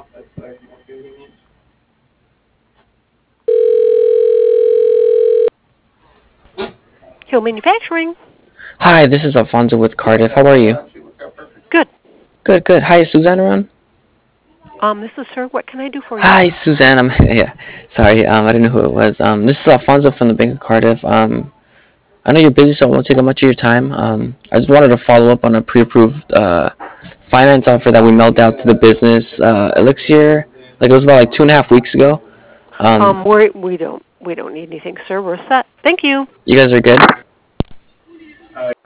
Hill Manufacturing. Hi, this is Alfonso with Cardiff. How are you? Good. Good, good. Hi, is Suzanne around? This is her. What can I do for you? Hi, Suzanne. Yeah. Sorry, I didn't know who it was. This is Alfonso from the Bank of Cardiff. I know you're busy, so I won't take up much of your time. I just wanted to follow up on a pre-approved finance offer that we mailed out to the business, Elixir. Like it was about like 2.5 weeks ago. Um, We don't need anything, sir. We're set. Thank you. you guys are good.